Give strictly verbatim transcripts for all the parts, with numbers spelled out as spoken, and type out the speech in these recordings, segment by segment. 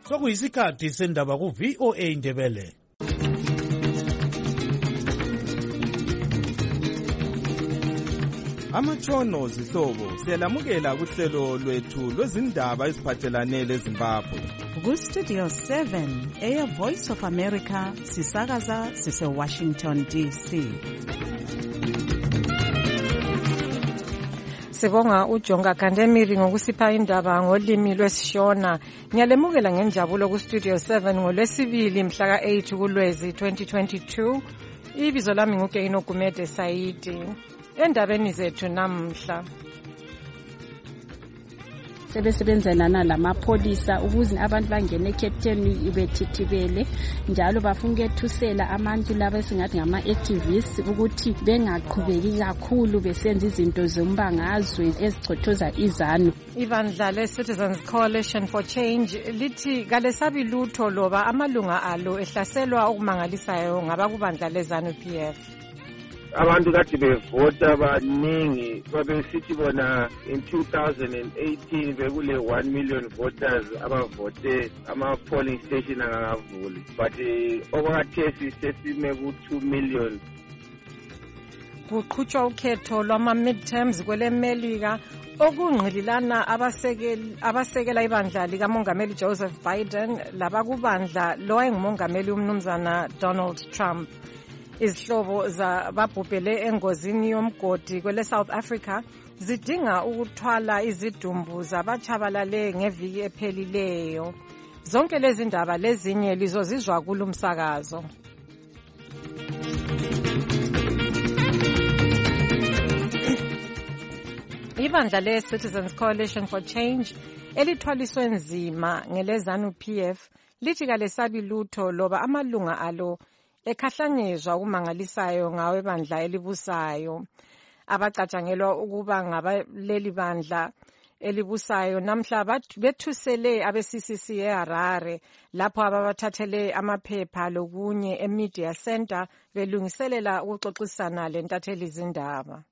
sokuyisikhathi sendaba ku-V O A Ndebele. Amatshono zihlobo siyalamukela kuhlelo lwethu lwezindaba eziphathelane leZimbabwe. Ku-Studio seven, Air Voice of America, sisakaza sise-Washington D C. Sibonga uJonga Kandemiri ngokusipha indaba ngolimi lwesiShona. Ngiyalemukela ngenjabulo ku-Studio seven ngolwesibili mhla ka-eight kuLwezi twenty twenty-two. Ibizo lami nguGeino Gumede Saidi. Endabeni zethu namhla sebesebenzana lamapholisa ukuze abantu bangene eKepteni bethithibele njalo bafuna ukuthusela abantu laba esingathi ngama-activists ukuthi bengaqhubeki kakhulu besenza izinto zombangazwe ezichothoza izanu. Ibandla le-Citizens Coalition for Change lithi kalesabi lutho loba amalunga alo ehlaselwa okumangalisayo ngabakubandla le-ZANU P F. Abantu kade bevota baningi babesithi bona in two thousand eighteen bekule one million voters abavote ama-polling station angakavuli, but okwakhathesi sesime ku-two million. Kuqhutshwa ukhetho lwama-midterms kwelemelika okungqililana abasekela ibandla likamongameli Joseph Biden labakubandla lo wayengumongameli umnumzana Donald Trump. Izihlobo zababhubhele engozini yomgodi kwele South Africa zidinga ukuthwala izidumbu zabatshabalale ngeviki ephelileyo. Zonke lezi ndaba lezinye lizozizwa kulumsakazo. Ibandla le-Citizens Coalition for Change elithwaliswe nzima ngele-ZANU P F lithi kalesabi lutho loba amalunga alo ekhahlanyezwa okumangalisayo ngawe ibandla elibusayo. Abacatshangelwa ukuba ngabaleli bandla elibusayo namhla bethusele abe-C C C eHarare lapho ababathathele amaphepha lokunye eMedia Center belungiselela ukuxoxisana lentatheli zindaba.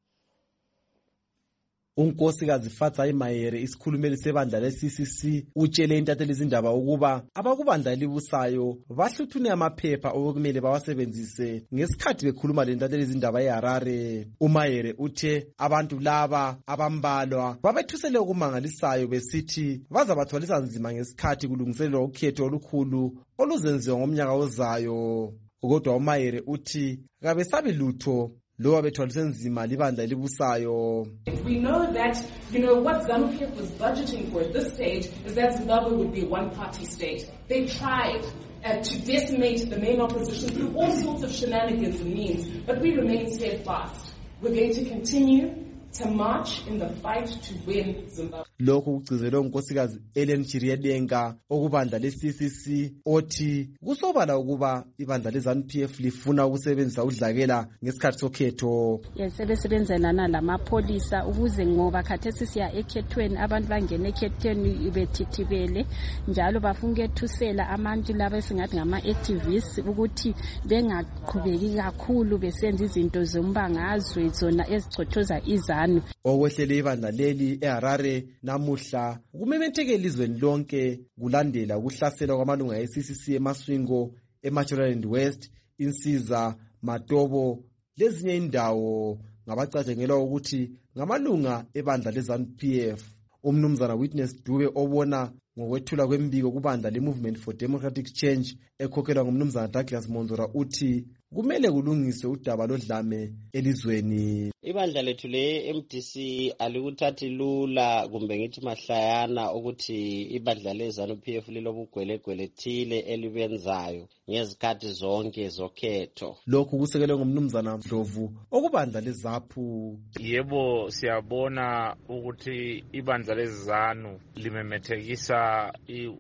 Unkosikazi Fatsai Mayere isikhulumeli sebandla le-C C C utshele intatheli izindaba ukuba abakubandla elibusayo bahluthune amaphepha okumele bawasebenzise ngesikhathi bekhuluma lentatheli izindaba eHarare. uMayere uthe abantu laba abambalwa babethusele okumangalisayo besithi bazabathwalisa nzima ngesikhathi kulungiselelwa ukhetho olukhulu oluzenziwa ngomnyaka ozayo. Kodwa uMayere uthi kabesabi lutho loba bethwalise nzima libandla elibusayo. We know that, you know, what ZANU P F was budgeting for at this stage is that Zimbabwe would be a one-party state. They tried uh, to decimate the main opposition through all sorts of shenanigans and means, but we remain steadfast. We're going to continue to march in the fight to win Zimbabwe. Lokho kugcizelwe unkosikazi Ellen Chiriyedenga okubandla le-C C C othi kusobala ukuba ibandla le-ZANU P F lifuna ukusebenzisa udlakela ngesikhathi sokhetho. Yes, sebesebenzana lamapholisa ukuze ngoba khathesi siya ekhethweni abantu bangene ekhethweni bethithibele njalo bafuna ukuthusela abantu laba esingathi ngama-activists ukuthi bengaqhubeki kakhulu besenza izinto zombangazwe zona ezichothoza izanu. Okwehlele ibandla leli eHarare namuhla kumemetheke elizweni lonke kulandela ukuhlaselwa kwamalunga e-C C C eMaswingo, eMachiland West, Insiza, Matobo lezinye indawo ngabacatshangelwa ukuthi ngamalunga ebandla le-ZANU P F. Umnumzana Witness Dube obona ngokwethula kwembiko kubandla le-Movement for Democratic Change ekhokhelwa ngumnumzana Douglas Monzora uthi kumele kulungiswe udaba lodlame elizweni. Ibandla lethu le-M D C alikuthathi lula kumbe ngithi mahlayana ukuthi ibandla le-ZANU P F lilobugwelegwele thile elibenzayo ngezikhathi zonke zokhetho. Lokhu kusekelwe ngumnumzana Ndlovu okubandla leZAPU. Yebo, siyabona ukuthi ibandla leZANU limemethekisa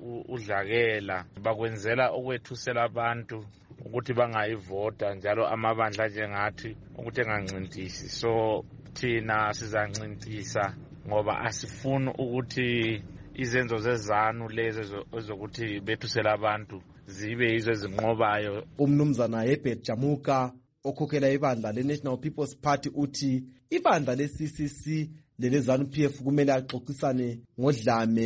udlakela bakwenzela okwethusela abantu ukuthi bangayivota njalo amabandla njengathi ukuthi engancintisi. So thina sizancintisa ngoba asifuni ukuthi izenzo zeZANU lezi ezokuthi bethusela abantu zibe yizo ezinqobayo. Umnumzana Herbert Jamuka okhokhela ibandla le-National People's Party uthi ibandla le-C C C lele-ZANU P F kumele axoxisane ngodlame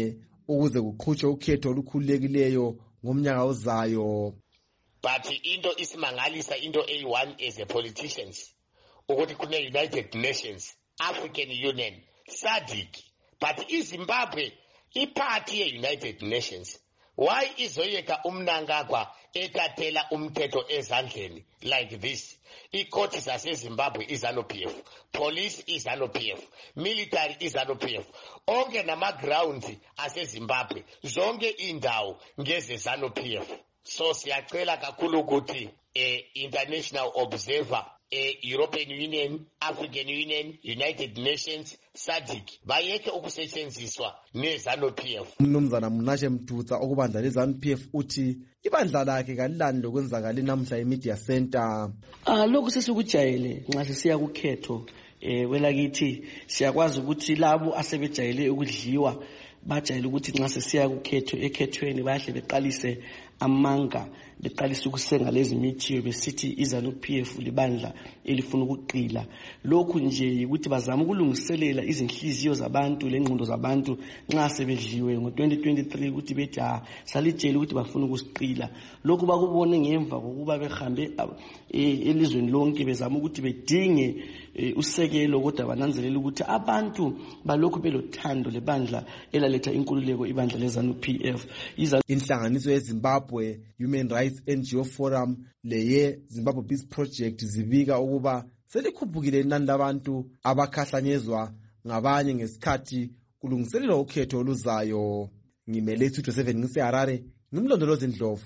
ukuze kuqhutshwe ukhetho olukhululekileyo ngomnyaka ozayo. But into isimangalisa into eyi-one as a politicians ukuthi kune-United Nations, African Union, S A D C, but iZimbabwe iphathi ye-United Nations. Why izoyeka umnangagwa etathela umthetho ezandleni like this? Icourt zaseZimbabwe is ZANU-P F, police is ZANU-P F, military is ZANU-P F. Onke nama-grounds aseZimbabwe, zonke indawo ngeze ZANU-P F. So siyacela kakhulu ukuthi eh, international observer, eh, European Union, African Union, United Nations, S A D C bayeke ukusetshenziswa ne-ZANU-P F. Umnumzana Mnashe Mtutsa okubandla le-ZANU-P F uthi ibandla lakhe kalilani lokwenzakala namhla e-Media Center. Ah lokho sesikujayele nxa sisiya kukhetho eh welakithi siyakwazi ukuthi labo asebejayele ukudliwa bajayele ukuthi nxa sesiya kukhetho ekhethweni bahle beqalise amanga beqalisa ukusenga lezi mithiyo besithi iZANU-P F libandla elifuna ukuqila. Lokhu nje ukuthi bazama ukulungiselela izinhliziyo zabantu lengqondo zabantu nxa sebedliwe ngo twenty twenty-three ukuthi bethi ah salijele ukuthi bafuna ukusiqila. Lokhu bakubone ngemva kokuba behambe elizweni lonke bezama ukuthi bedinge usekelo kodwa bananzelela ukuthi abantu balokhu belothando lebandla elaletha inkululeko ibandla leZANU-P F. Inhlanganiso yeZimbabwe Human Rights N G O Forum leye Zimbabwe Peace Project zibika ukuba selikhuphukile inani labantu abakhahlanyezwa ngabanye ngesikhathi kulungiselelwa ukhetho oluzayo. Ngimele Studio seven ngiseHarare, ngimlondolozi Ndlovu.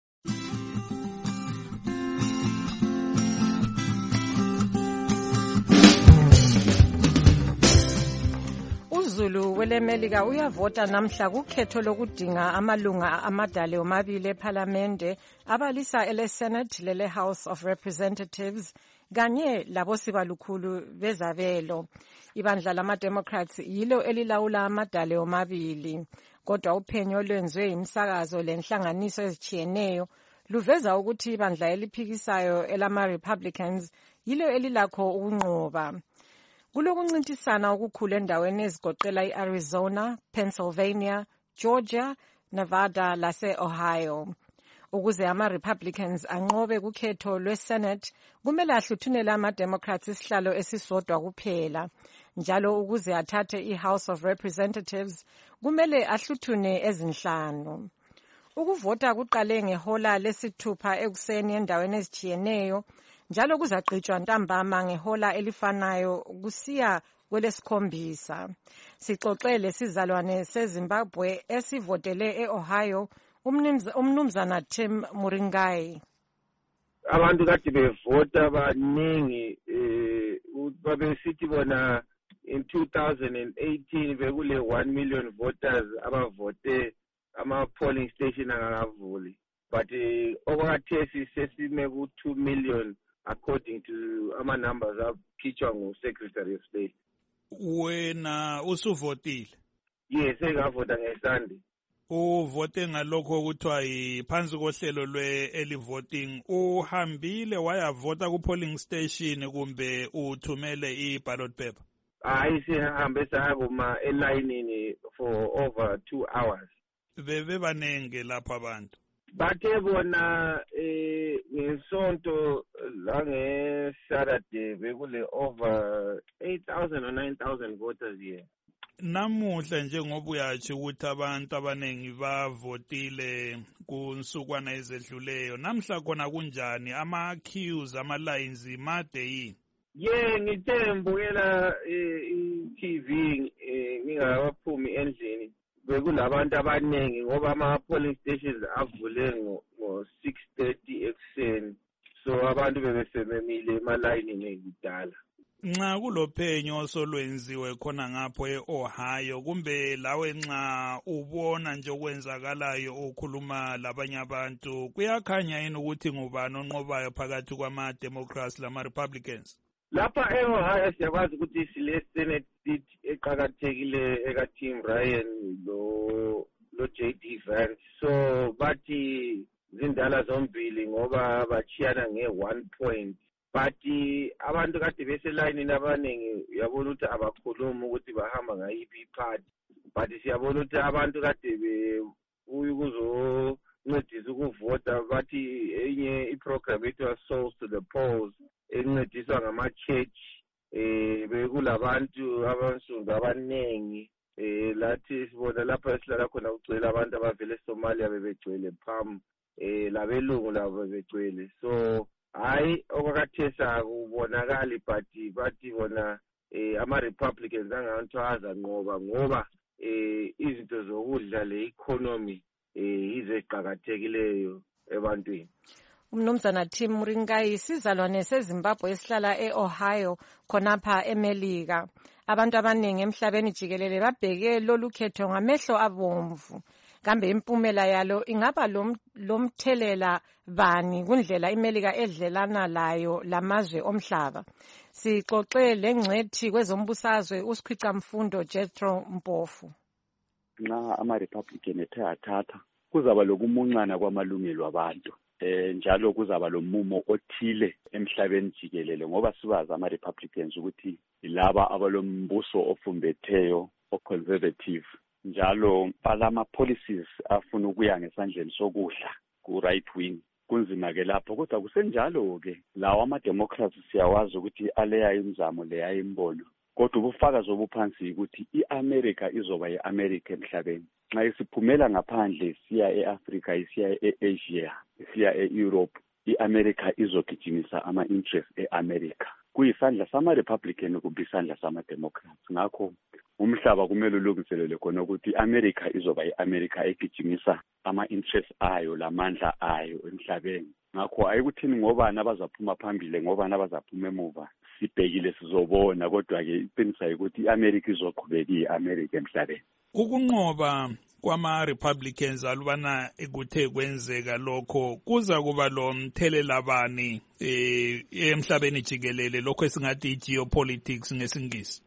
uZulu welemelika uyavota namhla kukhetho lokudinga amalunga amadale omabili eParliamente abalisa ele Senate lele House of Representatives kanye labosibalukhulu bezabelo. Ibandla lama-Democrats yilo elilawula amadale omabili, kodwa uphenyo olwenziwe imisakazo lenhlanganiso ezitshiyeneyo luveza ukuthi ibandla eliphikisayo elama-Republicans yilo elilakho ukunqoba. Kulokuncintisana okukhulu endaweni ezigoqela i-Arizona, Pennsylvania, Georgia, Nevada lase-Ohio. Ukuze ama-Republicans anqobe kukhetho lwe-Senate, kumele ahluthunele ama-Democrats isihlalo esisodwa kuphela. Njalo ukuze athathe i-House of Representatives, kumele ahluthune ezinhlanu. Ukuvota kuqale ngehola lesithupha ekuseni endaweni ezitshiyeneyo, njalo kuzagqitshwa ntambama ngehola elifanayo kusiya kwelesikhombisa. Sixoxele sizalwane seZimbabwe esivotele e-Ohio, umnumzana Tim Muringai. Abantu kade bevota baningi eh babesithi bona in two thousand eighteen bekule one million voters abavote ama polling station angavuli, but okwakhathesi sesime ku two million according to ama numbers akhitshwa ngu-Secretary of State. Wena usuvotile? Yes, engavota ngeSunday. Uvote ngalokho kuthiwa phansi kohlelo lwe-early voting. Uhambile wayavota ku-polling station kumbe uthumele i-ballot paper? Hayi, sihambe sayakuma elayinini for over two hours. Bebe banenge lapha abantu? Bathe bona eh ngesonto lange-Saturday bekule over eight thousand or nine thousand voters here. Namuhla njengoba uyatsho ukuthi abantu abanengi bavotile kunsukwana ezedluleyo, namhla khona kunjani? Ama-queues, ama-lines made yini? Ye ngithe ngibukela i-T V ngingakaphumi endlini, bekulabantu abanengi ngoba ama-polling stations avule ngo-six thirty ekuseni, so abantu bebesebemile emalayinini kudala. Nxa kulophenyo osolwenziwe khona ngapho e-Ohio, kumbe lawe nxa ubona nje okwenzakalayo ukhuluma labanye abantu, kuyakhanya yini ukuthi ngubani onqobayo phakathi kwama-Democrats lama-Republicans? Lapha e-Ohio siyakwazi ukuthi sile-Senate seat eqakathekile eka-Tim Ryan lo lo J D Vance, so bathi zindala zombili ngoba bachiyana nge-one point. But abantu kade beselayinini abaningi uyabona ukuthi abakhuluma ukuthi bahamba ngayiphi iphathi. but siyabona ukuthi abantu kade ukuzoncedisa ukuvota bathi enye iprogram ethiwa Souls to the Polls encediswa ngama-church eh bekulabantu abansundu abaningi eh lathi sibona lapha esihlala khona kugcwele abantu abavela eSomalia bebegcwele phambi eh labelungu labo begcwele so hayi okwakathesa kubonakala but bathi bona eh ama Republicans angabantu azanqoba ngoba eh izinto zokudla le economy eh izeqhakathekileyo ebantwini. Umnumzana Tim Muringai isizalwane seZimbabwe esihlala eOhio khonapha eMelika. Abantu abaningi emhlabeni jikelele babheke lolu khetho ngamehlo abomvu. Kambe impumela yalo ingaba lomthelela bani kundlela iMelika edlelana layo lamazwe omhlaba. Sixoxe lengcwethi kwezombusazwe uSikhwica Mfundo Jethro Mpofu. Nxa ama-Republican ethe athatha kuzaba lokumuncana kwamalungelo abantu. Eh njalo kuzaba lomumo othile emhlabeni jikelele ngoba sibaza ama-Republicans ukuthi laba abalombuso ofumbetheyo o-conservative njalo balama policies afuna ukuya ngesandleni sokudla ku-right wing kunzima ke lapho kodwa kusenjalo ke lawa ama-democrats siyawazi ukuthi aleya imizamo leya imbono kodwa ubufakazi obuphansi ukuthi i-America izoba yi-America emhlabeni nxa isiphumela ngaphandle siya e-Africa isiya e-Asia isiya e-Europe i-America izogijimisa ama-interest e-America kuyisandla sama-Republican kumbe isandla sama-Democrats ngakho umhlaba kumele ulungiselele khona ukuthi i-America izoba yi-America egijimisa ama-interest ayo lamandla ayo emhlabeni ngakho ayikuthini ngobani abazaphuma phambili ngobani abazaphuma emuva sibhekile sizobona kodwa-ke iqiniso ukuthi i-America izoqhubeka iyi-America emhlabeni. Ukunqoba kwama-Republicans alubana ekuthe kwenzeka lokho kuza kuba lo mthelela bani eh emhlabeni jikelele lokho esingathi i-geopolitics ngesingisi?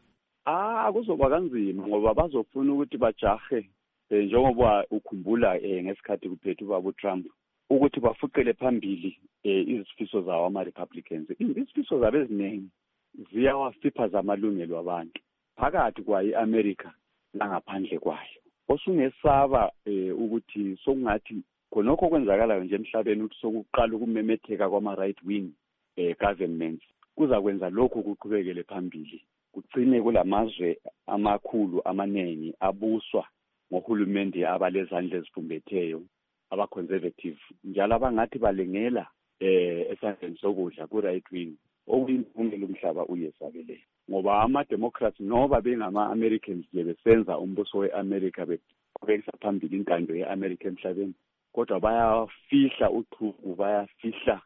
Ah kuzoba kanzima ngoba bazofuna ukuthi bajahe njengoba ukhumbula ngesikhathi kuphethe ubaba uTrump ukuthi bafuqele phambili izifiso zawo ama-Republicans. Izifiso zabo eziningi ziyawasiphaza amalungelo abantu phakathi kwayo i-America langaphandle kwayo. Osungesaba ukuthi sokungathi khonokho kwenzakalayo nje emhlabeni ukuthi sokuqala ukumemetheka kwama-right wing governments kuza kwenza lokhu kuqhubekele phambili kugcine kulamazwe amakhulu amaningi abuswa ngohulumende abalezandla ezifumbetheyo aba-conservative njalo abangathi balengela eh esandleni sokudla ku-right wing okuyimpumelelo umhlaba uyesabeleyo ngoba ama-Democrats noba bengama-Americans nje besenza umbuso we-America beqhubekisa phambili intando ye-America emhlabeni kodwa bayafihla uchuku bayafihla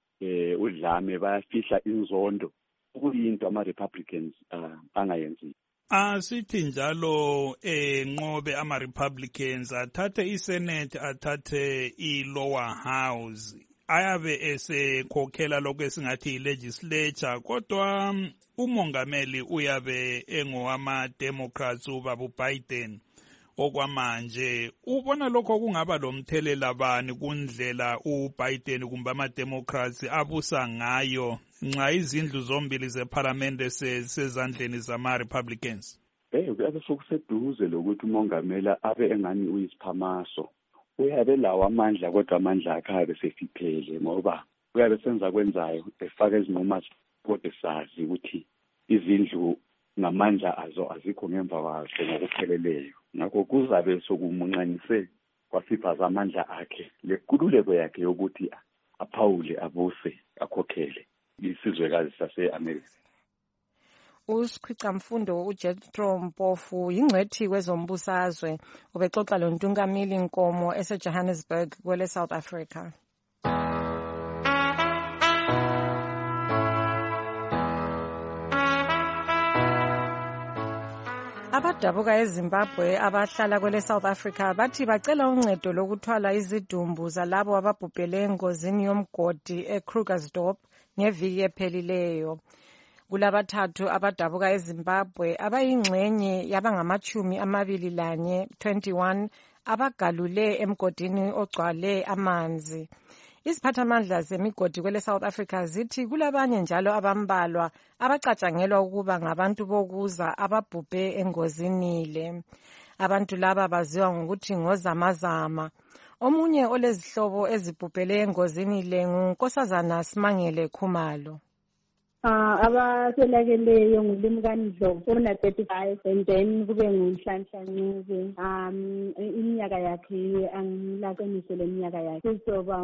eh udlame bayafihla inzondo okuyinto ama-Republicans uh, angayenzi. Asithi njalo enqobe ama-Republicans athathe i-Senate athathe i-lower house ayabe esekhokhela lokho esingathi i-legislature kodwa umongameli uyabe engowama-Democrats ubaba uBiden okwamanje ubona lokho kungaba lomthelela bani kundlela uBiden kumbe ama-Democrats abusa ngayo nxa izindlu zombili zeparlamente sezandleni zama-Republicans? Eh kuyabe sokuseduze lokuthi umongamela abe engani uyisiphamaso uyabe lawo amandla kodwa amandla akhe abe sefiphele ngoba uyabe senza kwenzayo efaka izinquma kodwa sazi ukuthi izindlu ngamandla azo azikho ngemva kwakhe ngokupheleleyo ngakho kuzabe sokumuncanise kwasiphaza amandla akhe lekululeko yakhe yokuthi aphawule abuse akhokhele isizwekazi sase-America. uSikhwica Mfundo uJethro Mpofu yingcwethi kwezombusazwe ubexoxa loNtungamili Nkomo eseJohannesburg kwele South Africa. Abadabuka eZimbabwe abahlala kwele South Africa bathi bacela uncedo lokuthwala izidumbu zalabo ababhubhele engozini yomgodi eKrugersdorp ngeviki ephelileyo. Kulabathathu abadabuka eZimbabwe abayingxenye yabangamachumi amabili lanye twenty-one abagalule emgodini ogcwale amanzi. Iziphathamandla zemigodi kwele South Africa zithi kulabanye njalo abambalwa abacatshangelwa ukuba ngabantu bokuza ababhubhe engozini le. Abantu laba baziwa ngokuthi ngozamazama. Omunye olezihlobo ezibhubhele engozini le nguNkosazana Simangele Khumalo. Ah, abaselakeleyo nguLimkani Dlovu ona thirty-five and then kube nguNhlanhla Ncube um iminyaka yakhe angilaqinise leminyaka yakhe kuzoba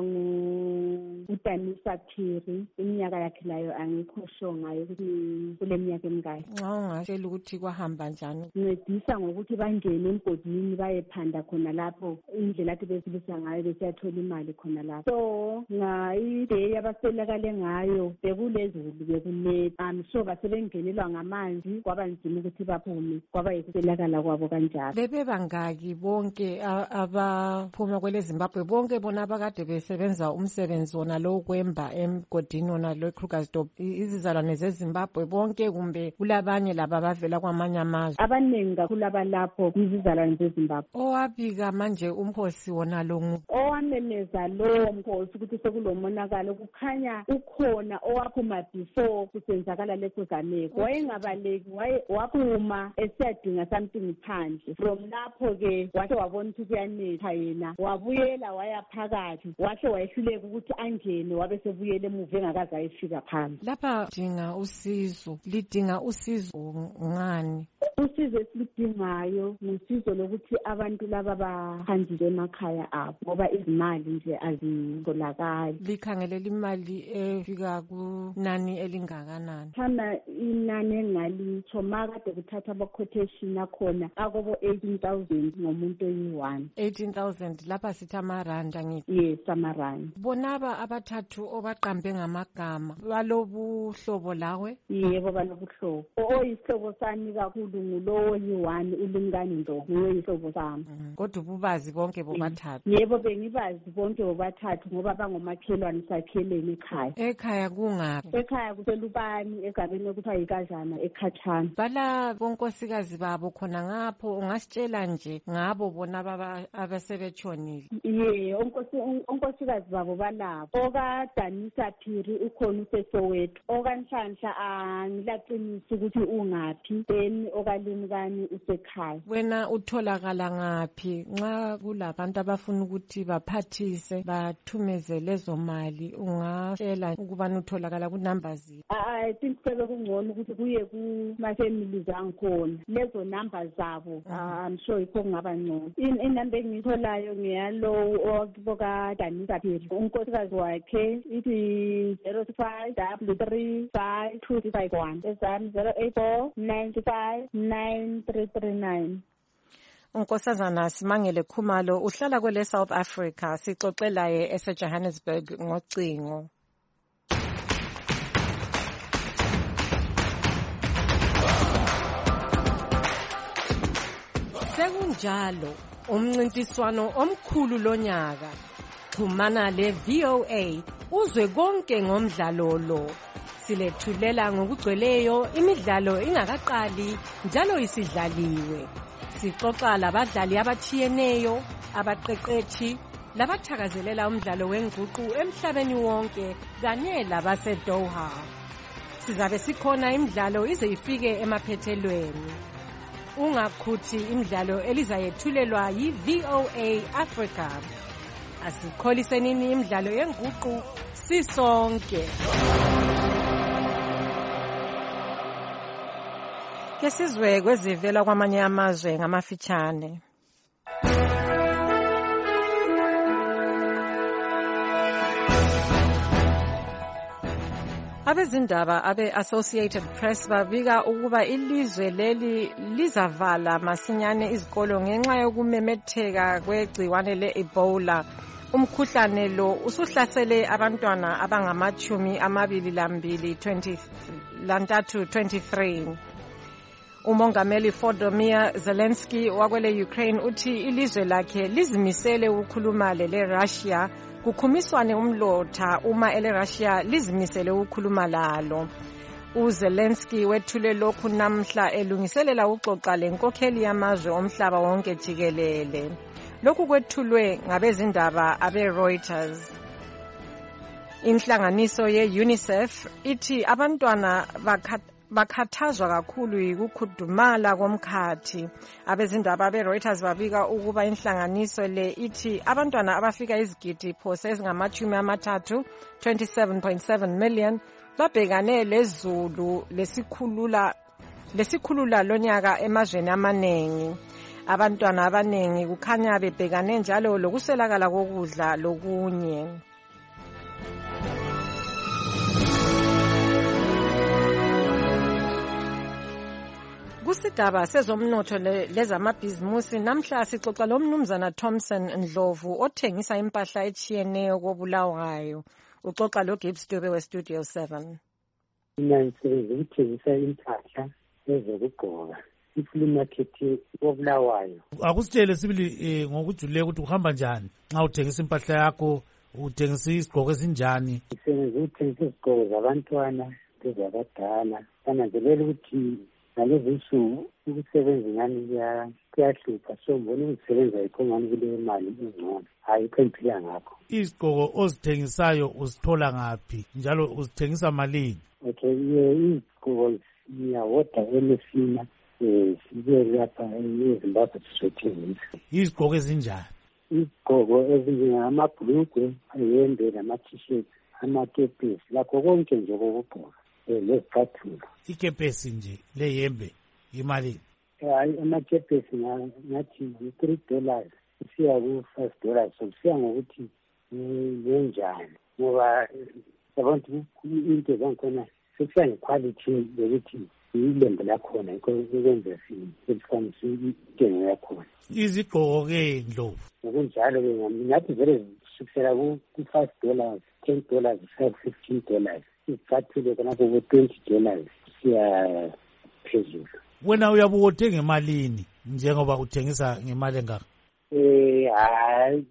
nguDanisa Phiri iminyaka yakhe layo angikho sure ngayo ukuthi kule minyaka emingaki. Nxa ungatshela ukuthi kwahamba njani? Ncedisa ngokuthi bangene emgodini bayephanda khona lapho indlela athi besilisa ngayo besiyathola imali khona lapho. So ngayiday abaselakale ngayo bekulezulu beku Um, so basebengenelwa ngamanzi kwaba nzima ukuthi baphume kwaba yikuselakala kwabo kanjalo. Bebe bangaki bonke abaphuma kwele Zimbabwe bonke bona abakade besebenza umsebenzi wona lo kwemba emgodini wona lo Krugersdorp izizalwane zeZimbabwe bonke kumbe kulabanye laba bavela kwamanye amazwe? Abaningi kakhulu abalapho izizalwane zeZimbabwe. Owabika manje umkhosi wona lo owamemeza lo mkhosi ukuthi sekulomonakalo kukhanya ukhona owaphuma before kusenzakala leso gameko wayengabaleki waphuma esiyadinga something phandle from lapho ke wahle wabona ukuthi kuyanetha yena wabuyela waya phakathi wahle wayehluleka ukuthi angene wabe sebuyele emuva engakaze ayefika phandle. Lapha dinga usizo lidinga usizo ngani? Usizo esilidingayo ngusizo lokuthi abantu laba bahanjile emakhaya abo ngoba izimali nje azitholakali. Likhangelela imali efika kunani elingakanani? Thana inani engalitsho makade kuthatha ama-quotation akhona akobo eighteen thousand ngomuntu oyi-one. eighteen thousand lapha sithi amaranda ngithi? Yes, amaranda. Bonaba abathathu obaqambe ngamagama balobuhlobo lawe? Yebo balobuhlobo. Oyisihlobo sami kakhulu ngulowo yi-one uLimkani Ndlovu uyisihlobo sami. Kodwa ububazi bonke bobathathu? Yebo bengibazi bonke bobathathu ngoba bangomakhelwane sakhelene ekhaya. Ekhaya kungaphi? Ekhaya kuselubani egabeni okuthiwa yiKazana eKhatshana. Bala bonkosikazi babo khona ngapho ungasitshela nje ngabo bona baba abasebetshonile? Ye onkosikazi babo balabo. OkaDanisa Phiri ukhona useSoweto. OkaNhlanhla angilaqinisa ukuthi ungaphi then okaLimkani usekhaya. Wena utholakala ngaphi nxa kulabantu abafuna ukuthi baphathise bathumeze lezo mali ungatshela ukubana utholakala kunumber ziphi? I think sebe kungcono ukuthi kuye kuma-families angikhona lezo number zabo. I'm sure yikho kungaba ngcono. Inumber engiyitholayo ngiyalo okaDanisa Phiri unkosikazi wakhe ithi zero five double three five two five one ezami zero eight four nine five nine three three nine. Unkosazana Simangele Khumalo uhlala kwele South Africa sixoxelaye eseJohannesburg ngocingo. Sekunjalo umncintiswano omkhulu lonyaka xhumana le V O A uzwe konke ngomdlalo lo. Silethulela ngokugcweleyo imidlalo ingakaqali njalo isidlaliwe. Sixoxa labadlali abathiyeneyo, abaqeqethi, labathakazelela umdlalo wenguqu emhlabeni wonke kanye labaseDoha. Sizabe sikhona imidlalo ize ifike emaphethelweni. Ungakhuthi imidlalo elizayethulelwa yi-V O A Africa. Asikholiseni imidlalo yenguqu sisonke. Ke sizwe kwezivela kwamanye amazwe ngamafitshane. Abezindaba abe-Associated Press babika ukuba ilizwe leli lizavala masinyane izikolo ngenxa yokumemetheka kwegciwane le-Ebola. Umkhuhlane lo usuhlasele abantwana abangamachumi amabili lambili lantathu twenty-three. Umongameli Volodymyr Zelensky wakwele Ukraine uthi ilizwe lakhe lizimisele ukukhuluma le Russia kukhumiswane umlotha uma ele Russia lizimisele ukukhuluma lalo. uZelensky wethule lokhu namhla elungiselela uxoxa lenkokheli yamazwe omhlaba wonke jikelele. Lokhu kwethulwe ngabezindaba abe-Reuters. Inhlanganiso ye-UNICEF ithi abantwana bakhathazwa kakhulu yikukhudumala komkhathi. Abezindaba be-Reuters babika ukuba inhlanganiso le ithi abantwana abafika izigidi phose ezingamachumi amathathu twenty-seven point seven million babhekane lezulu lesikhulula lesikhulula lonyaka emazweni amaningi. Abantwana abaningi kukhanya bebhekane njalo lokuswelakala kokudla lokunye. Kusigaba sezomnotho lezamabhizimusi namhla sixoxa lomnumzana Thompson Ndlovu othengisa impahla etshiyeneyo koBulawayo. Uxoxa lo Gibbs Dube we Studio seven. Mina ngisebenza ukuthengisa impahla ezokugqoka. Ifuli market koBulawayo. Akusitshele sibili ngokujulile ukuthi uhamba njani nxa uthengisa impahla yakho, uthengisa isigqoko esinjani? Ngisebenza ukuthengisa izigqoko zabantwana lezabadala. Kananzelela ukuthi ngalezi nsuku ukusebenza ngani kuyahlupha, so mbona ukusebenza yikho ngani kule mali engcono, hayi kwempila ngakho. Izigqoko ozithengisayo uzithola ngaphi njalo uzithengisa malini? Okay, izigqoko ngiyawoda emefina sibe lapha eZimbabwe sizothengisa. Izigqoko ezinjani? Izigqoko ezinjengamabhulugwe, ayembe nama-t-shirt, amakepesi, lakho konke nje kokugqoka. Lezicathulo. Ikepesi nje leyembe imali? Hayi, amakepesi ngathi three dollars kusiya ku-five dollars, so kusiya ngokuthi yenjani, ngoba abantu into zangikhona sekusiya ngequality yokuthi ilembe lakhona yikho ukwenza selifanisa intengo yakhona. Izigqoko-ke Ndlovu? Ngokunjalo-ke ngathi vele kusukisela ku-five dollars, ten dollars, five, fifteen dollars. Izicathulo kanapho ku-twenty dollars siya phezulu. Wena uyabe uthenga ngemalini njengoba uthengisa ngemali engaka? Eh hayi,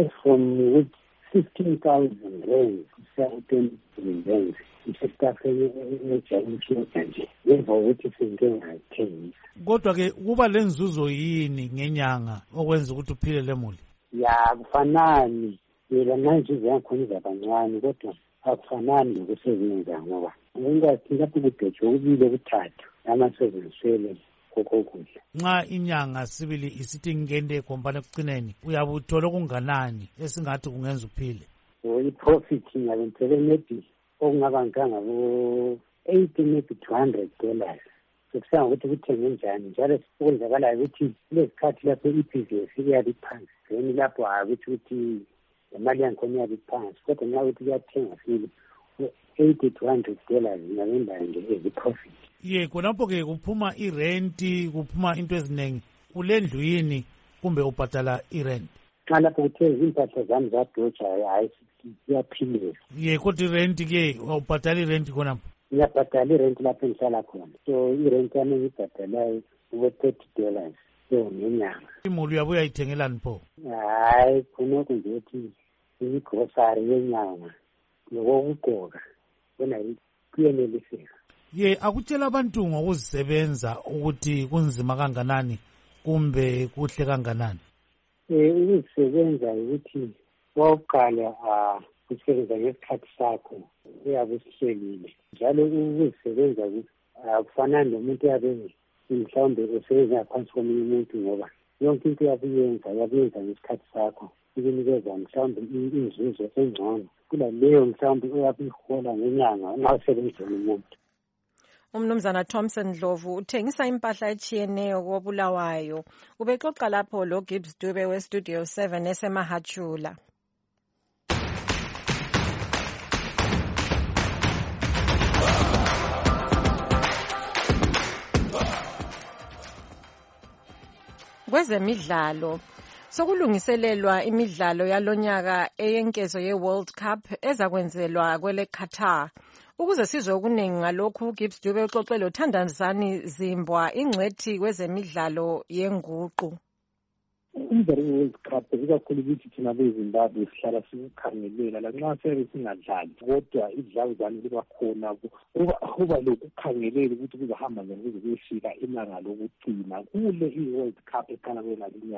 from fifteen thousand rand kusiya ku-twenty rand. Isestaffeni ejayelekile nje ngemva kokuthi sengike ngathengisa. Kodwa-ke kuba lenzuzo yini ngenyanga okwenza ukuthi uphile lemuli? Ya kufanani, yela nanzuzo yakhona izabancane kodwa akufanani nokusebenza ngoba ungathi lapho kubhejwe ubile kuthathu amasebenzisele kokho kudla. Nxa inyanga sibili isithi ngende ekompani ekugcineni uyabe uthola okunganani esingathi kungenza uphile? I-profit ngabe ngithole maybe okungaba ngangabo-eighty maybe two hundred dollars. Sokusiya ngokuthi kuthenge njani njalo okwenzakalayo ukuthi kulezikhathi lapho i-P V S iyabe iphansi, then lapho hayi ukuthi ukuthi imali yangikhona iyabe iphansi, kodwa nxa ukuthi kuyathenga sile eighty to one hundred dollars ngabendayo nje ezi-profit. Ye, khonapho-ke kuphuma irenti, kuphuma into eziningi. Ulendlu yini kumbe ubhadala irenti? Xa lapho kuthe izimpahla zami zadoja hayi siyaphilisa. Ye, kodwa irenti-ke ubhadala irenti khonapho? Ngiyabhadala irenti lapho engihlala khona, so irenti yami engiyibhadalayo ube-thirty dollars so ngenyanga. Imuli uyabe uyayithengelani pho? Hayi, khonokho nje ukuthi igrosari yenyanga nokokugqoka bona kuyeneliseka. Ye, akutshela abantu ngokuzisebenza ukuthi kunzima kanganani kumbe kuhle kanganani? Eh, ukuzisebenza ukuthi wawuqala ukusebenza ngesikhathi sakho uyabe usihlelile, njalo ukuzisebenza akufanani nomuntu uyabe mhlawumbe usebenza ngaphansi komunye umuntu, ngoba yonke into uyabuyenza uyabuyenza ngesikhathi sakho ikunikeza mhlawumbe inzuzo engcono kulaleyo mhlawumbe uyabe uyihola ngenyanga nxa usebenzela umuntu. Umnumzana Thompson Ndlovu uthengisa impahla etshiyeneyo koBulawayo. Ubexoxa lapho lo Gibbs Dube we Studio seven eseMahachula. Kwezemidlalo sokulungiselelwa imidlalo yalonyaka eyenkezo ye-World Cup ezakwenzelwa kwele Qatar. Ukuze sizwe okuningi ngalokhu, Gibbs Dube uxoxe loThandazani Zimbwa, ingcwethi kwezemidlalo yenguqu. Umdlalo we-World Cup ikakhulu ukuthi thina beZimbabwe sihlala sikukhangelela lanxa sebe singadlali, kodwa idlalo zami liba khona kuba lokukhangelela ukuthi kuzahamba njani kuze kuyefika ilanga lokugcina kule i-World Cup eqala kwelalinyanga.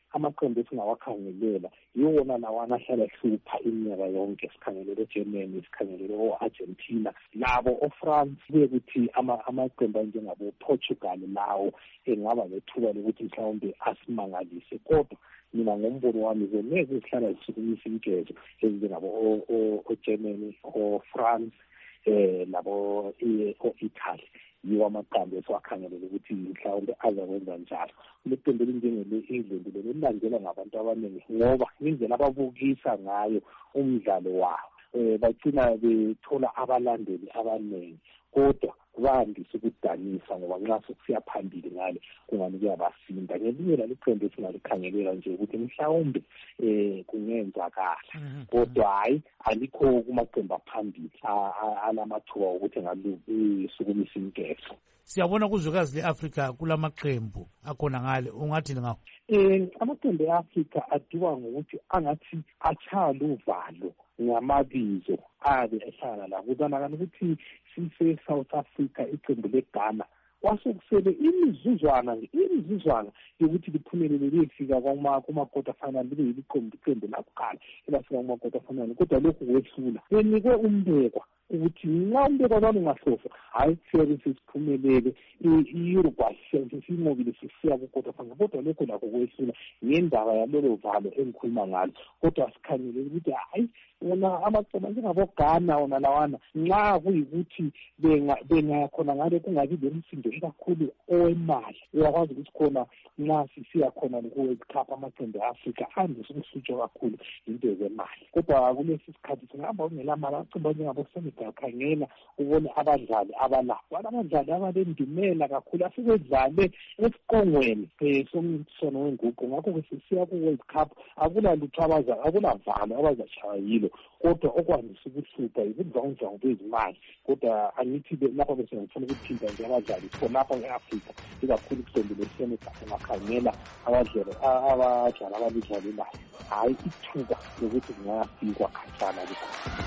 amaqembu esingawakhangelela yiwona lawana ahlala ehlupha iminyaka yonke. Sikhangelele eGermany, sikhangelele o-Argentina, labo o-France, kuye kuthi amaqembu anjengabo Portugal lawo engaba nethuba lokuthi mhlawumbe asimangalise. Kodwa mina ngombono wami ngeke sihlala sisukumisa inkezo ezinjengabo o-Germany, o-France, eh labo o-Italy. Yiwo amaqembu esiwakhangelele ukuthi mhlawumbe azakwenza njalo. Le qembu elinjengele-England lelilandela ngabantu abaningi ngoba indlela ababukisa ngayo umdlalo wabo um bagcina bethola abalandeli abaningi, kodwa bandise ukudanisa ngoba nxa sokusiya phambili ngale kungani kuyabasinda. Ngelinye laliqembu esingalikhangelela nje ukuthi mhlawumbe um kungenzakala, kodwa hayi alikho kumaqembu aphambili alamathuba ukuthi ngalisukumisa inkezo. Siyabona kuzwekazi le-Afrika kulamaqembu akhona ngale, ungathi ngawo? Um amaqembu e-Afrika adiwa ngokuthi angathi atshaya uvalo ngamabizo abe ehlala la. Kubonakala ukuthi sise-South Africa iqembu leGhana kwasokusele imizuzwana imizuzwana yokuthi liphumelele liyefika kuma-quarter final libe yiliqembu iqembu lakuqala elafika kuma-quarter final, kodwa lokhu kwehlula benikwe umbekwa ukuthi nxa umbekwa lalo ungahlofa hayi siyabe sesiphumelele i-Uruguay siyinqobile sisiya ku-quarter final, kodwa lokhu lakho kwehlula ngendaba yalolo valo engikhuluma ngalo. Kodwa sikhangelele ukuthi hayi wona amaqembu anjengaboGhana wona lawana nxa kuyikuthi bengayakhona ngale kungabi lemsindo ikakhulu owemali, uyakwazi ukuthi khona nxa sisiya khona ku-World Cup amaqembu e-Afrika andise ukuhlutshwa kakhulu into zemali. Kodwa kulesi sikhathi singahamba kungelamali amaqembu anjengaboSenegal khangela ubone abadlali abalapho, abadlali abalendumela kakhulu asekedlale esiqongweni um somncintiswano wenguqu. Ngakho-ke sisiya ku-World Cup akulalutho akulavalo abazatshaywa yilo, kodwa okwandisa ukuhlupha yikudlawudlawu bezimali. Kodwa angithi lapha besingafuna ukuthinta nje abadlali khonapha e-Afrika ikakhulu kusondele eSenegal ungakhangela abadlali abadlali abalidlalelayo, hhayi ithuba lokuthi kungafikwa khatshana likho.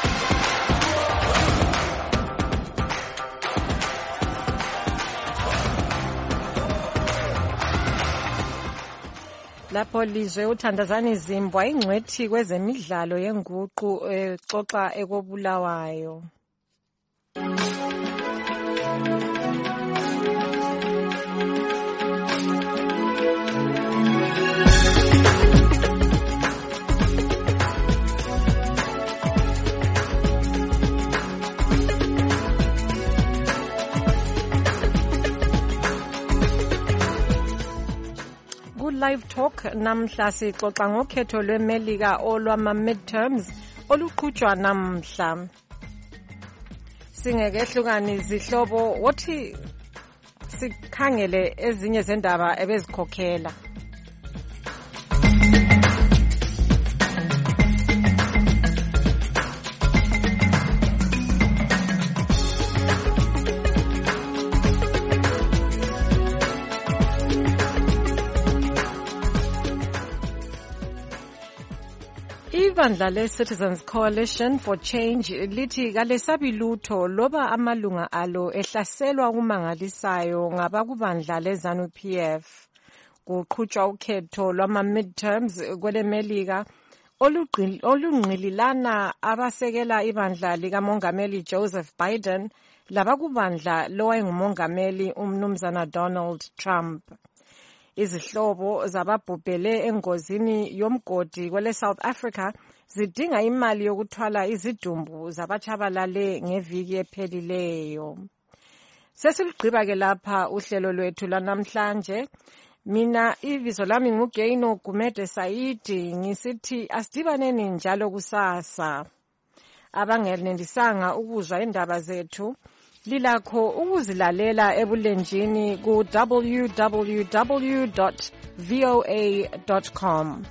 Lapho Lizwe uThandazani Zimbwa ingcwethi kwezemidlalo yenguqu exoxa ekobulawayo. Live Talk namhla sixoxa ngokhetho lweMelika olwama midterms oluqhutshwa namhla. Singekehlukani zihlobo wothi sikhangele ezinye zendaba ebezikhokhela. Ibandla le-Citizens Coalition for Change lithi kalesabi lutho loba amalunga alo ehlaselwa kumangalisayo ngabakubandla le-ZANU-P F. Kuqhutshwa ukhetho lwama-midterms kweleMelika olungqililana abasekela ibandla likamongameli Joseph Biden labakubandla lowayengumongameli umnumzana Donald Trump. Izihlobo zababhubhele engozini yomgodi kwele South Africa zidinga imali yokuthwala izidumbu zabatshabalale ngeviki ephelileyo. Sesilugqiba ke lapha uhlelo lwethu lanamhlanje. Mina ibizo lami nguGeino Gumede Saidi, ngisithi asidibaneni njalo kusasa. Abangenendisanga ukuzwa indaba zethu lilakho ukuzilalela ebulenjini ku w w w dot v o a dot com.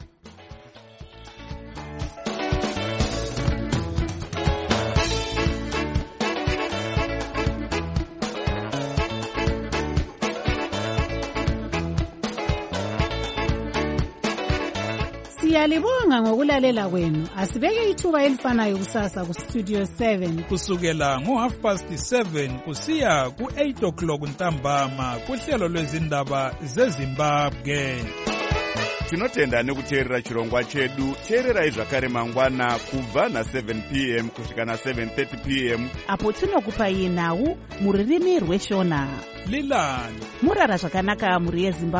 Siyalibonga ngokulalela kwenu. Asibeke ithuba elifanayo kusasa ku Studio seven kusukela ngo half past seven kusiya ku eight o'clock ntambama kuhlelo lwezindaba zeZimbabwe. tinotenda nekuteerera chirongwa chedu. Teererai zvakare mangwana kubva na7 p m kusvika na7 thirty p m apo tinokupai nhau mururimi rweshona. Lilani murara zvakanaka muri yeZimbabwe.